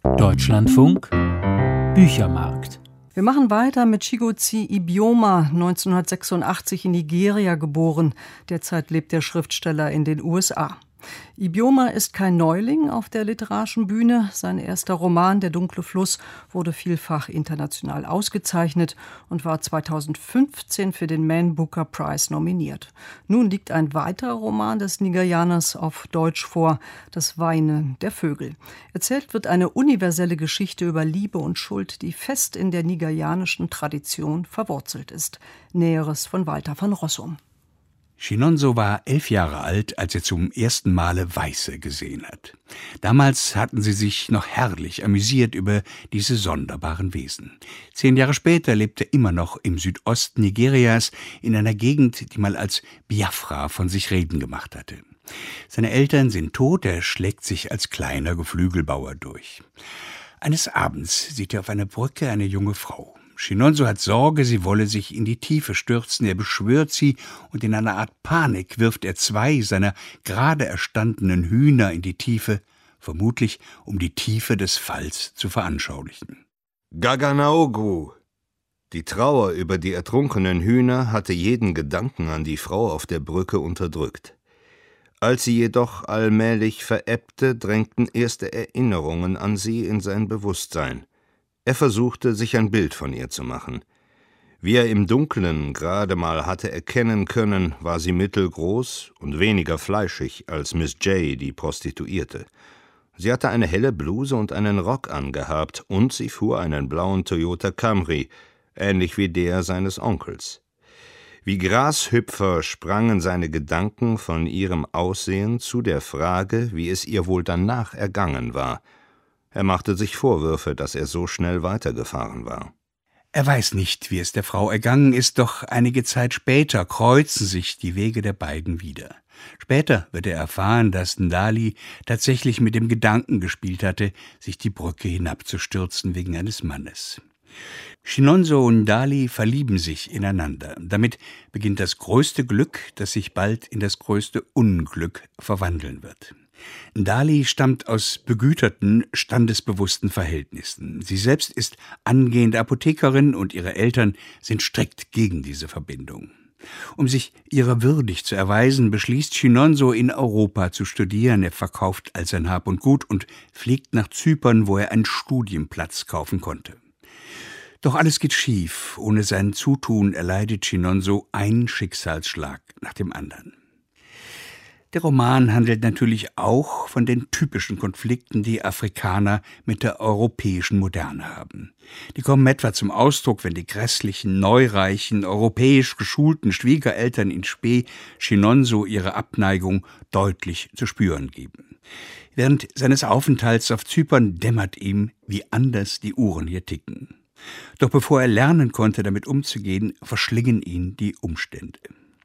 Deutschlandfunk Büchermarkt. Wir machen weiter mit Chigozie Ijeoma, 1986 in Nigeria geboren. Derzeit lebt der Schriftsteller in den USA. Ijeoma ist kein Neuling auf der literarischen Bühne. Sein erster Roman, Der dunkle Fluss, wurde vielfach international ausgezeichnet und war 2015 für den Man Booker Prize nominiert. Nun liegt ein weiterer Roman des Nigerianers auf Deutsch vor, Das Weinen der Vögel. Erzählt wird eine universelle Geschichte über Liebe und Schuld, die fest in der nigerianischen Tradition verwurzelt ist. Näheres von Walter von Rossum. Chinonso war 11 Jahre alt, als er zum ersten Male Weiße gesehen hat. Damals hatten sie sich noch herrlich amüsiert über diese sonderbaren Wesen. 10 Jahre später lebt er immer noch im Südosten Nigerias, in einer Gegend, die mal als Biafra von sich reden gemacht hatte. Seine Eltern sind tot, er schlägt sich als kleiner Geflügelbauer durch. Eines Abends sieht er auf einer Brücke eine junge Frau. Chinonso hat Sorge, sie wolle sich in die Tiefe stürzen. Er beschwört sie und in einer Art Panik wirft er 2 seiner gerade erstandenen Hühner in die Tiefe, vermutlich um die Tiefe des Falls zu veranschaulichen. Gaganaogu! Die Trauer über die ertrunkenen Hühner hatte jeden Gedanken an die Frau auf der Brücke unterdrückt. Als sie jedoch allmählich verebbte, drängten erste Erinnerungen an sie in sein Bewusstsein. Er versuchte, sich ein Bild von ihr zu machen. Wie er im Dunkeln gerade mal hatte erkennen können, war sie mittelgroß und weniger fleischig als Miss J., die Prostituierte. Sie hatte eine helle Bluse und einen Rock angehabt und sie fuhr einen blauen Toyota Camry, ähnlich wie der seines Onkels. Wie Grashüpfer sprangen seine Gedanken von ihrem Aussehen zu der Frage, wie es ihr wohl danach ergangen war. Er machte sich Vorwürfe, dass er so schnell weitergefahren war. Er weiß nicht, wie es der Frau ergangen ist, doch einige Zeit später kreuzen sich die Wege der beiden wieder. Später wird er erfahren, dass Ndali tatsächlich mit dem Gedanken gespielt hatte, sich die Brücke hinabzustürzen wegen eines Mannes. Chinonso und Ndali verlieben sich ineinander. Damit beginnt das größte Glück, das sich bald in das größte Unglück verwandeln wird. Ndali stammt aus begüterten, standesbewussten Verhältnissen. Sie selbst ist angehende Apothekerin und ihre Eltern sind strikt gegen diese Verbindung. Um sich ihrer würdig zu erweisen, beschließt Chinonso, in Europa zu studieren. Er verkauft all sein Hab und Gut und fliegt nach Zypern, wo er einen Studienplatz kaufen konnte. Doch alles geht schief. Ohne sein Zutun erleidet Chinonso einen Schicksalsschlag nach dem anderen. Der Roman handelt natürlich auch von den typischen Konflikten, die Afrikaner mit der europäischen Moderne haben. Die kommen etwa zum Ausdruck, wenn die grässlichen, neureichen, europäisch geschulten Schwiegereltern in Spe Chinonso ihre Abneigung deutlich zu spüren geben. Während seines Aufenthalts auf Zypern dämmert ihm, wie anders die Uhren hier ticken. Doch bevor er lernen konnte, damit umzugehen, verschlingen ihn die Umstände.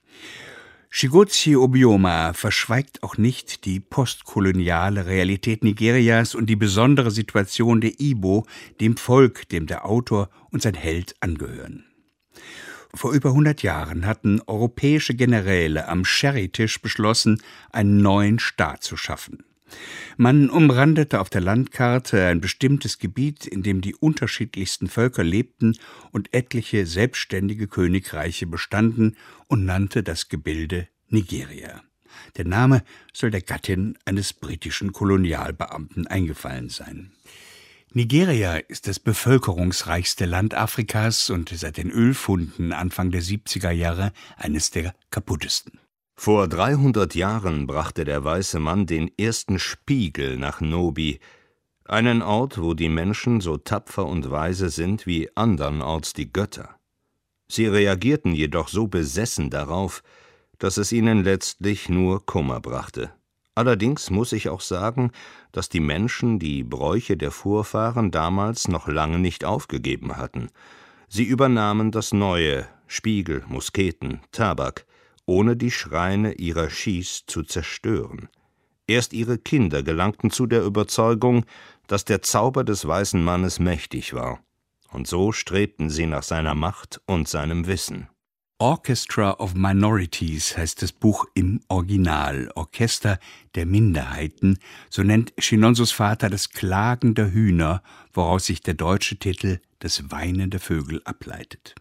Chigozie Ijeoma verschweigt auch nicht die postkoloniale Realität Nigerias und die besondere Situation der Igbo, dem Volk, dem der Autor und sein Held angehören. Vor über 100 Jahren hatten europäische Generäle am Sherry-Tisch beschlossen, einen neuen Staat zu schaffen. Man umrandete auf der Landkarte ein bestimmtes Gebiet, in dem die unterschiedlichsten Völker lebten und etliche selbstständige Königreiche bestanden, und nannte das Gebilde Nigeria. Der Name soll der Gattin eines britischen Kolonialbeamten eingefallen sein. Nigeria ist das bevölkerungsreichste Land Afrikas und seit den Ölfunden Anfang der 70er Jahre eines der kaputtesten. Vor 300 Jahren brachte der weiße Mann den ersten Spiegel nach Nobi, einen Ort, wo die Menschen so tapfer und weise sind wie andernorts die Götter. Sie reagierten jedoch so besessen darauf, dass es ihnen letztlich nur Kummer brachte. Allerdings muss ich auch sagen, dass die Menschen die Bräuche der Vorfahren damals noch lange nicht aufgegeben hatten. Sie übernahmen das Neue, Spiegel, Musketen, Tabak, ohne die Schreine ihrer Schis zu zerstören. Erst ihre Kinder gelangten zu der Überzeugung, dass der Zauber des weißen Mannes mächtig war. Und so strebten sie nach seiner Macht und seinem Wissen. Orchestra of Minorities heißt das Buch im Original, Orchester der Minderheiten, so nennt Chinonsos Vater das Klagen der Hühner, woraus sich der deutsche Titel Das Weinen der Vögel ableitet.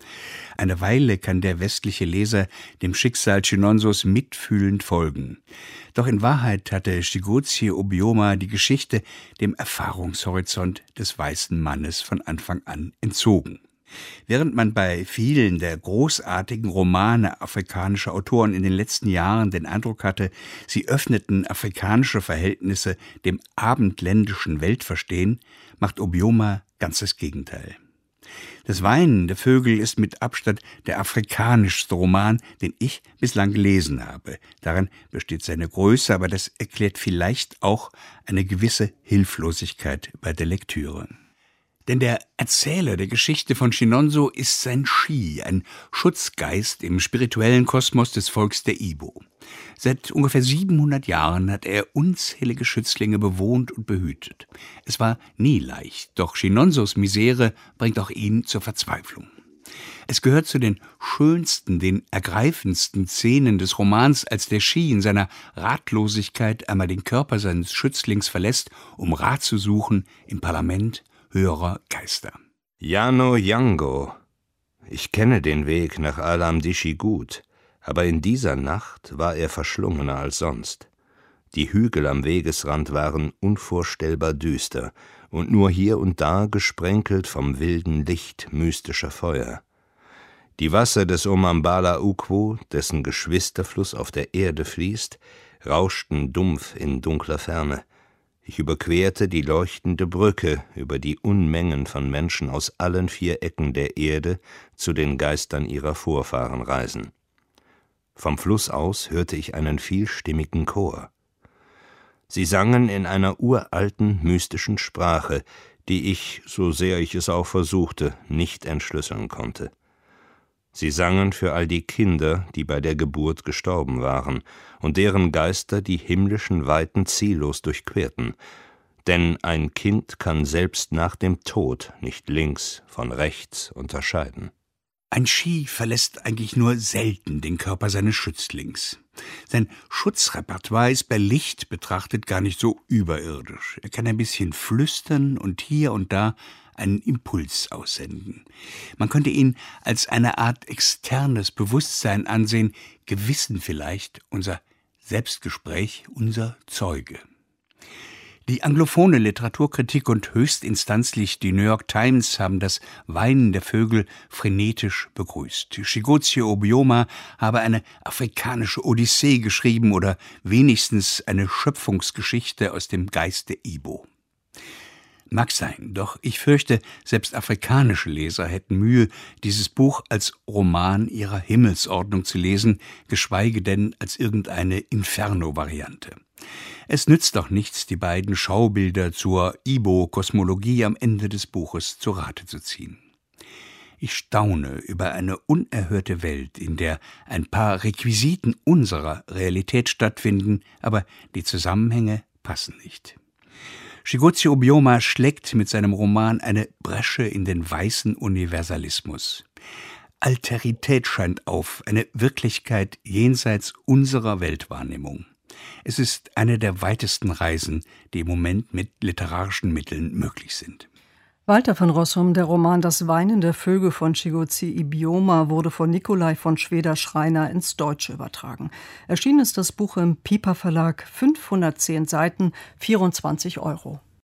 Eine Weile kann der westliche Leser dem Schicksal Chinonsos mitfühlend folgen. Doch in Wahrheit hatte Shigozie Obioma die Geschichte dem Erfahrungshorizont des weißen Mannes von Anfang an entzogen. Während man bei vielen der großartigen Romane afrikanischer Autoren in den letzten Jahren den Eindruck hatte, sie öffneten afrikanische Verhältnisse dem abendländischen Weltverstehen, macht Obioma ganz das Gegenteil. Das Weinen der Vögel ist mit Abstand der afrikanischste Roman, den ich bislang gelesen habe. Darin besteht seine Größe, aber das erklärt vielleicht auch eine gewisse Hilflosigkeit bei der Lektüre. Denn der Erzähler der Geschichte von Chinonso ist sein Shi, ein Schutzgeist im spirituellen Kosmos des Volks der Ibo. Seit ungefähr 700 Jahren hat er unzählige Schützlinge bewohnt und behütet. Es war nie leicht, doch Chinonsos Misere bringt auch ihn zur Verzweiflung. Es gehört zu den schönsten, den ergreifendsten Szenen des Romans, als der Shi in seiner Ratlosigkeit einmal den Körper seines Schützlings verlässt, um Rat zu suchen im Parlament höherer Geister. Yano Yango. Ich kenne den Weg nach Alam-Dishi gut, aber in dieser Nacht war er verschlungener als sonst. Die Hügel am Wegesrand waren unvorstellbar düster und nur hier und da gesprenkelt vom wilden Licht mystischer Feuer. Die Wasser des Omambala Ukwu, dessen Geschwisterfluss auf der Erde fließt, rauschten dumpf in dunkler Ferne. Ich überquerte die leuchtende Brücke, über die Unmengen von Menschen aus allen 4 Ecken der Erde zu den Geistern ihrer Vorfahren reisen. Vom Fluss aus hörte ich einen vielstimmigen Chor. Sie sangen in einer uralten, mystischen Sprache, die ich, so sehr ich es auch versuchte, nicht entschlüsseln konnte. Sie sangen für all die Kinder, die bei der Geburt gestorben waren und deren Geister die himmlischen Weiten ziellos durchquerten. Denn ein Kind kann selbst nach dem Tod nicht links von rechts unterscheiden. Ein Shi verlässt eigentlich nur selten den Körper seines Schützlings. Sein Schutzrepertoire ist bei Licht betrachtet gar nicht so überirdisch. Er kann ein bisschen flüstern und hier und da einen Impuls aussenden. Man könnte ihn als eine Art externes Bewusstsein ansehen, Gewissen vielleicht, unser Selbstgespräch, unser Zeuge. Die anglophone Literaturkritik und höchstinstanzlich die New York Times haben das Weinen der Vögel frenetisch begrüßt. Shigozie Obioma habe eine afrikanische Odyssee geschrieben oder wenigstens eine Schöpfungsgeschichte aus dem Geist der Ibo. Mag sein, doch ich fürchte, selbst afrikanische Leser hätten Mühe, dieses Buch als Roman ihrer Himmelsordnung zu lesen, geschweige denn als irgendeine Inferno-Variante. Es nützt doch nichts, die beiden Schaubilder zur Ibo-Kosmologie am Ende des Buches zu Rate zu ziehen. Ich staune über eine unerhörte Welt, in der ein paar Requisiten unserer Realität stattfinden, aber die Zusammenhänge passen nicht. Shigozie Obioma schlägt mit seinem Roman eine Bresche in den weißen Universalismus. Alterität scheint auf, eine Wirklichkeit jenseits unserer Weltwahrnehmung. Es ist eine der weitesten Reisen, die im Moment mit literarischen Mitteln möglich sind. Walter von Rossum, der Roman Das Weinen der Vögel von Shigozie Obioma wurde von Nikolai von Schweder-Schreiner ins Deutsche übertragen. Erschienen ist das Buch im Piper Verlag, 510 Seiten, 24 €.